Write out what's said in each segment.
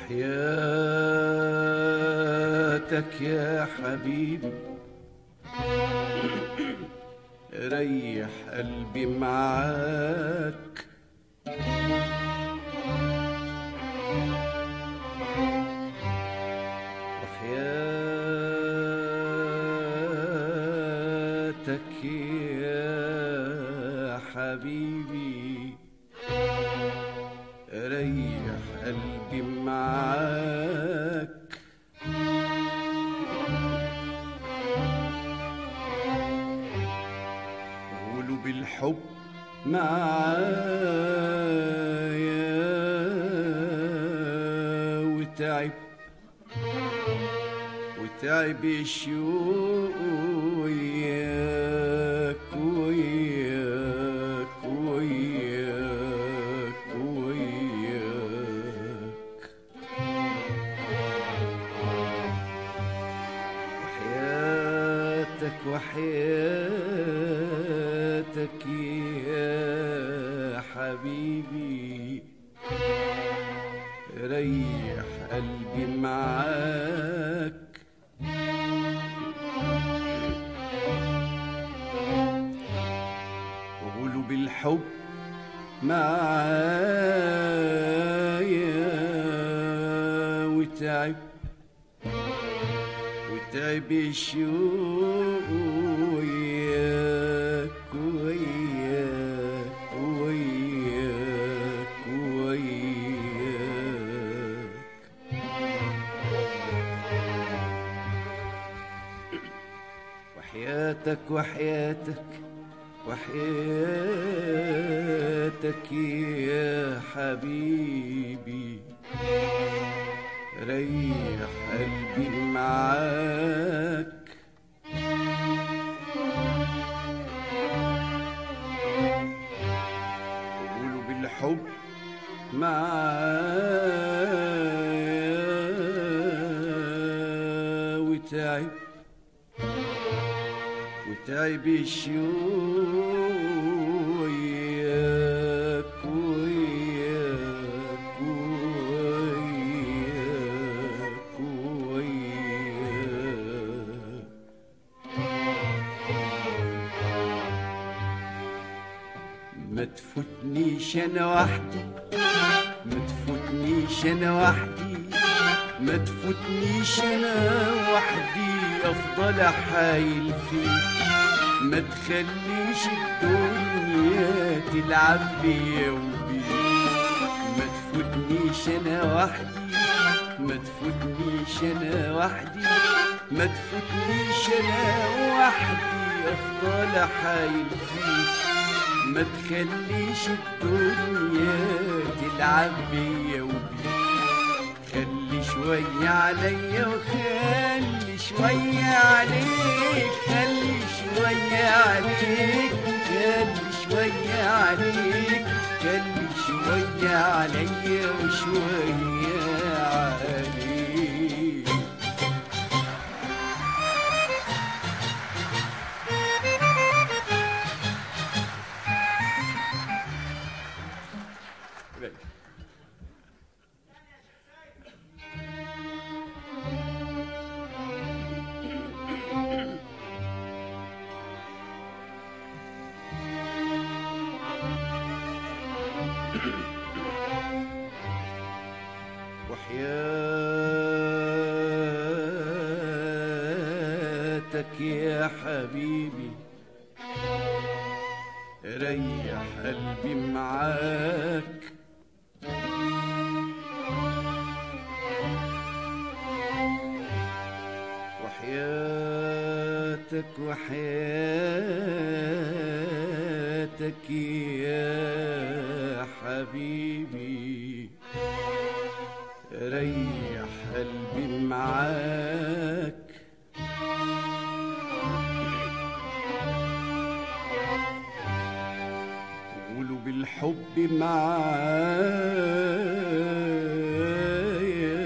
وحياتك يا حبيبي ريح قلبي معاك. وحياتك يا حبيبي ريح قلبي معاك. قولوا بالحب معايا وتعب الشوق وياك وياك وياك وياك. وحياتك يا حبيبي ريح قلبي معاك. وقولوا بالحب معايا وتعب الشوق وياك وياك وياك وياك. وحياتك يا حبيبي ريح قلبي معاك. قولوا بالحب معايا وتعب الشوق وياك وياك وياك وياك. ما تفوتنيش انا وحدي ما تفوتنيش انا وحدي افضل احايل فيك. ما تخليش الدنيا تلعب بيا وبيك. ما تفوتنيش انا وحدي افضل احايل فيك. ما تخليش الدنيا تلعب بيا وبيك. خلي شوية عليا وخلي شوية عليك. خلي شوية عليك خلي شوية عليك. خلي شوية عليا وشوية عليك. وحياتك يا حبيبي ريح قلبي معاك. وحياتك يا حبيبي ريح قلبي معاك. قولوا بالحب معايا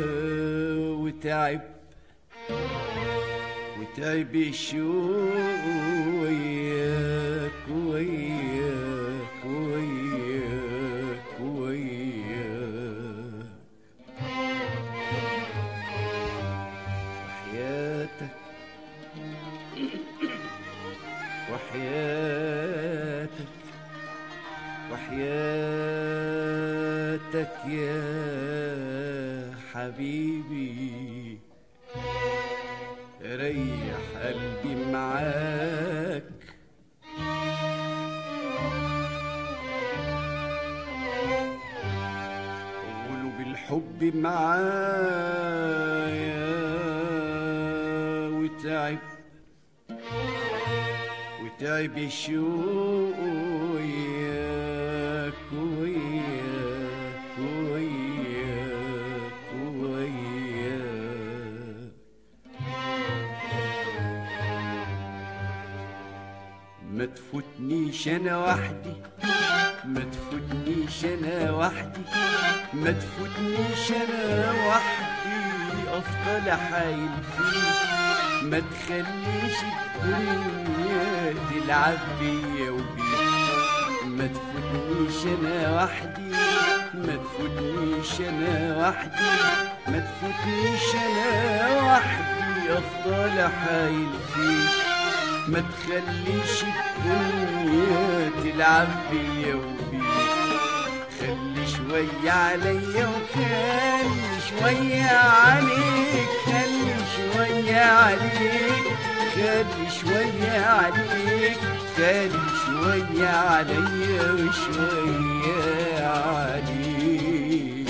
وتعب الشوق وياك وياك وياك وياك. وحياتك يا حبيبي ريح قلبي معاك. قولوا بالحب معايا وتعب الشوق وياك وياك وياك وياك. ما تفوتنيش انا وحدي، ما تفوتنيش انا وحدي، ما تفوتنيش انا وحدي افضل احايل فيك. ما تخليش الدنيا تلعب بيا وبيك. ما تفوتنيش انا وحدي، ما تفوتنيش انا وحدي، ما تفوتنيش انا وحدي افضل احايل فيك. ما تخليش الدنيا تلعب بيا وبيك. خلي شوية عليا وخلي شوية عليك، خلي شوية عليك، خلي شوية عليك، خلي شوية عليا وشوية عليك.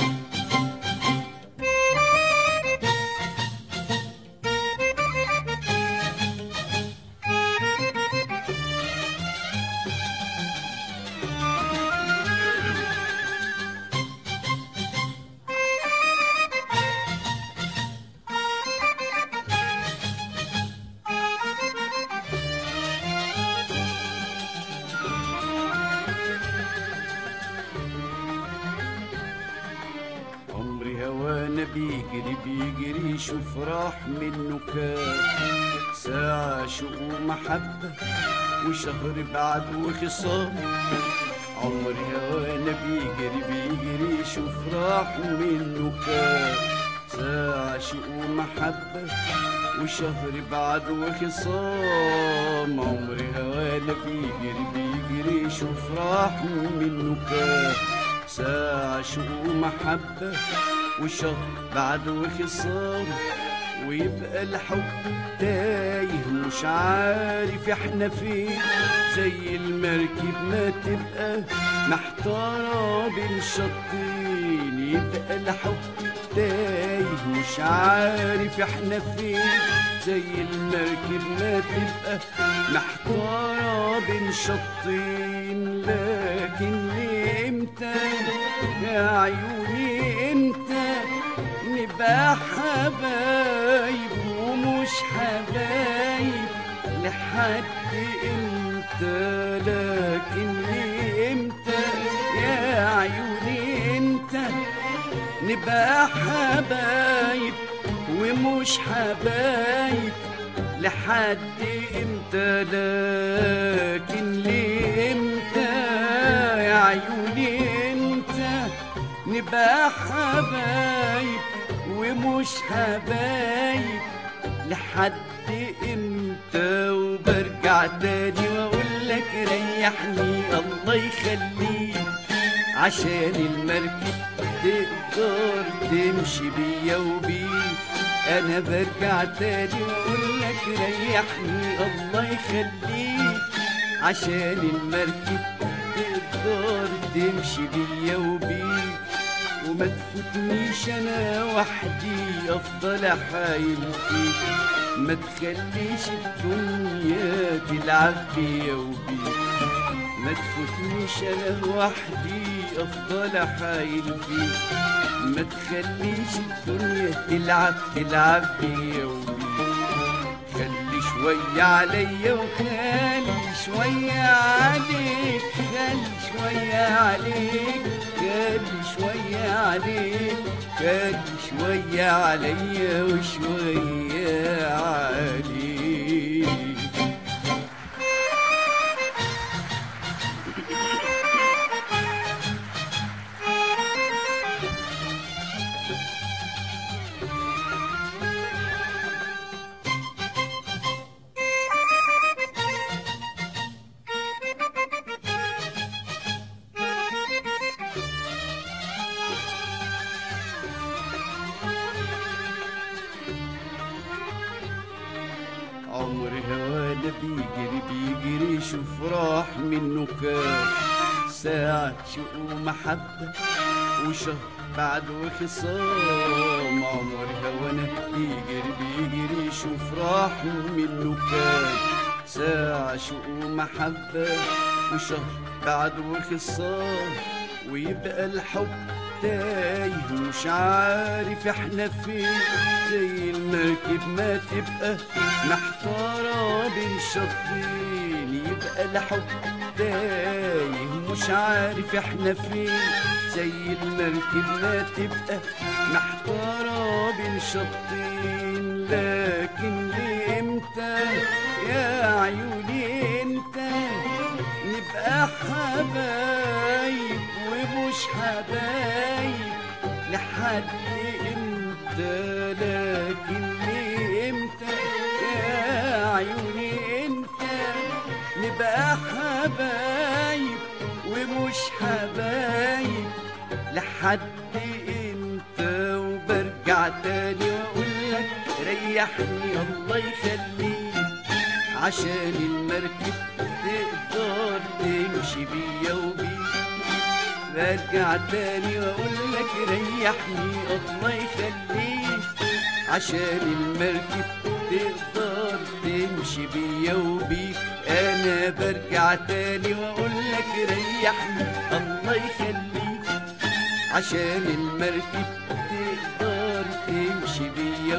هوانا بيجري بيجري شوف راح منه كام ساعة شوق ومحبة وشهر بعد وخصام. عمري هوانا بيجري بيجري شوف راح منه كام ساعة شوق ومحبة وشهر بعد وخصام. عمري هوانا بيجري بيجري شوف راح منه كام ساعة شوق ومحبة وشهر بعد وخصام. ويبقى الحب تايه مش عارف احنا فين، زي المركب ما تبقى محتارة بين شطين. يبقى الحب تايه مش عارف احنا فين، زي المركب ما تبقى محتارة بين شطين. لكن امتى يا عيوني امتى نبقى حبايب ومش حبايب لحد امتى؟ لكن امتى يا عيوني امتى نبقى حبايب ومش حبايب لحد امتى؟ لكن ليه امتى يا عيوني امتى نبقى حبايب ومش حبايب لحد امتى؟ وبرجع تاني واقول لك ريحني الله يخليك عشان المركب تقدر تمشي بيا وبيك. انا برجع تاني واقول لك ريحني الله يخليك عشان المركب تقدر تمشي بيا وبيك. وما تفوتنيش انا وحدي افضل احايل فيك. ما تخليش الدنيا تلعب بيا وبيك. ما تفوتنيش انا وحدي افضل احايل فيك. ما تخليش الدنيا تلعب بيا وبيك. خلي شوية عليا وخلي شوية عليك، خلي شوية عليك، خلي شوية عليك، خلي شوية عليا وشوية عليك. هوانا بيجري بيجري شوف راح منه كام ساعة شوق ومحبة وشهر بعد وخصام عمري هوانا بيجري بيجري شوف راح منه كام ساعة شوق ومحبة وشهر بعد وخصام ويبقى الحب تايه مش عارف احنا فين زي المركب ما تبقى محتارة بين شطين يبقى الحب تايه مش عارف احنا فين زي المركب ما تبقى محتارة بين شطين لكن لامتى يا عيوني امتى نبقى حبايب ومش حبايب لحد امتى لكن لامتى يا عيوني امتى نبقى حبايب ومش حبايب لحد امتى وبرجع تاني واقولك ريحني الله يخليك عشان المركب تقدر تمشي بيا وبيك برجع تاني واقولك ريحني الله يخليك عشان المركب تقدر تمشي بيا وبيك انا برجع تاني واقولك ريحني الله يخليك عشان المركب تقدر تمشي بيا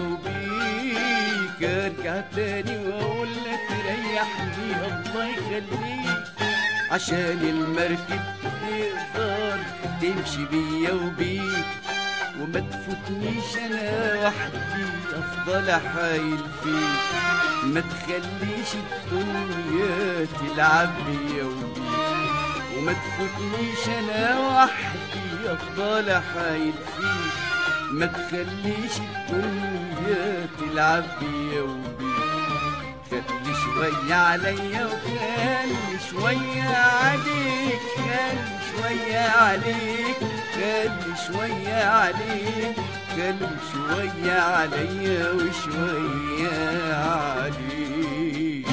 وبيك ارجع تاني واقولك ريحني الله يخليك عشان المركب تقدر تمشي بيا وبيك وما تفوتنيش انا وحدي افضل احايل فيك ما تخليش الدنيا تلعب بيا وبيك وما تفوتنيش انا وحدي افضل احايل فيك ما تخليش الدنيا تلعب بيا وبيك خلي شوية عليا وخلي شوية عليك خلي شوية عليك خلي شوية عليك خلي شوية عليا وشوية عليك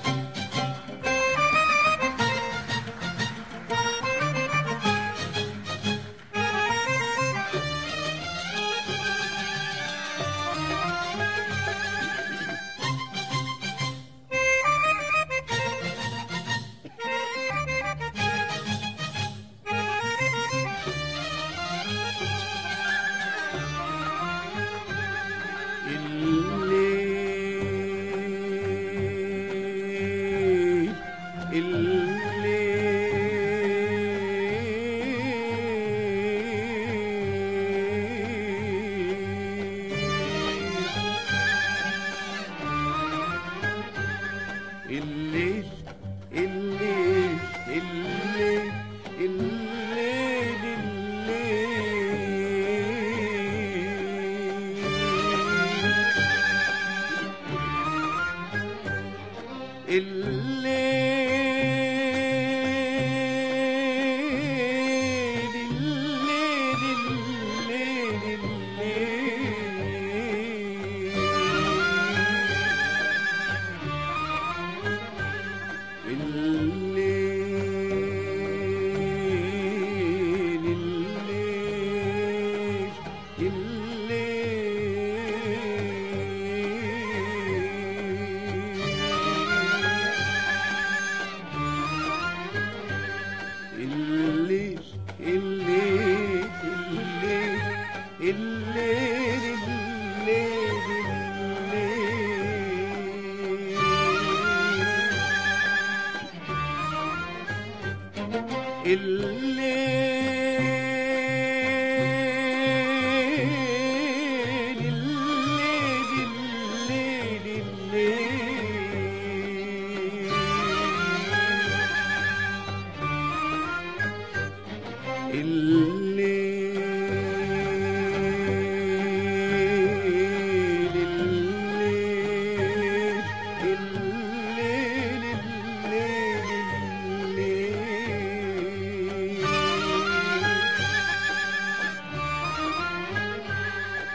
الليل الليل الليل الليل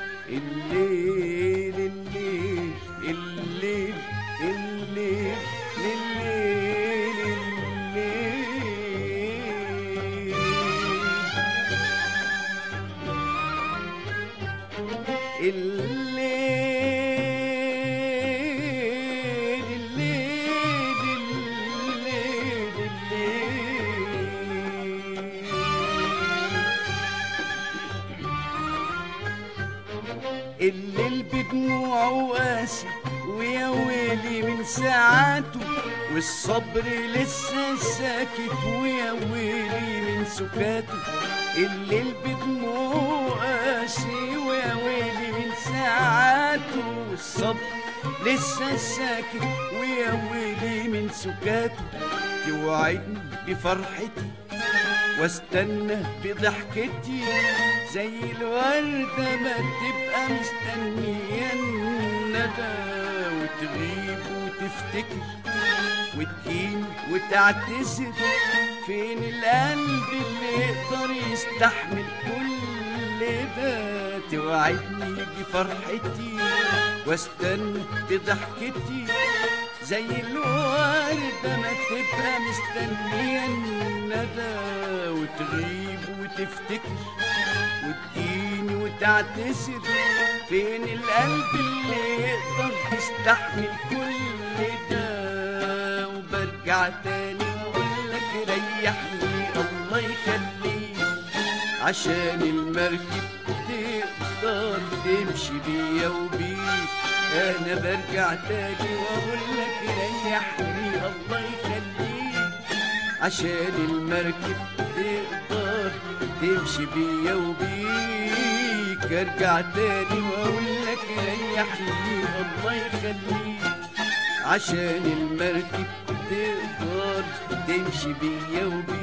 الليل الليل الليل الليل الليل الليل الليل الليل بدموعه قاسي ويا ويلي من ساعاته، والصبر لسه ساكت ويا ويلي من سكاته. الليل بدموعه قاسي ويا ويلي من ساعاته، والصبر لسه ساكت ويا ويلي من سكاته. توعدني بفرحتي واستنى بضحكتي، زي الوردة ما تبقى مستنية الندى، وتغيب وتفتكر وتجيني وتعتذر. فين القلب اللي يقدر يستحمل كل ده؟ توعدني بفرحتي واستنى بضحكتي، زي الوردة ما تبقى مستنية الندى، وتغيب وتفتكر وتجيني وتعتذر. فين القلب اللي يقدر يستحمل كل ده؟ وبرجع تاني واقولك ريحني الله يخليك، عشان المركب تقدر تمشي بيا وبيك. انا برجع تاني واقولك ريحني الله يخليك، عشان المركب تقدر تمشي بيا وبيك. ارجع تاني واقولك ريحني الله يخليك، عشان المركب تقدر تمشي بيا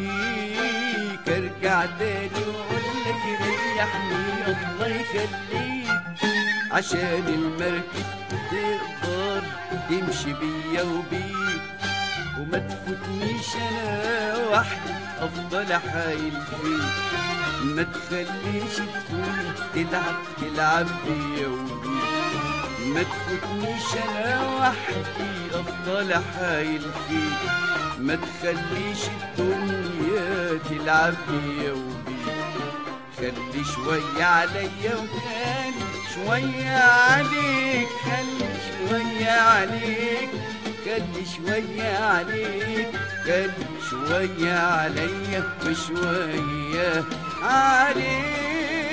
وبيك. ارجع تاني واقولك ريحني الله يخليك، عشان المركب تقدر تمشي بيا وبيك. وما تفوتنيش انا وحدي افضل احايل فيك، ما تخليش تكون تلعب بيا وبيك. ما تفوتنيش انا وحدي افضل احايل فيك، ما تخليش الدنيا تلعب بيا وبيك. خلي شوية عليا وخلي شوية عليك، خلي شوية عليك، خلي شوية عليك، خلي شوية عليا وشوية عليك.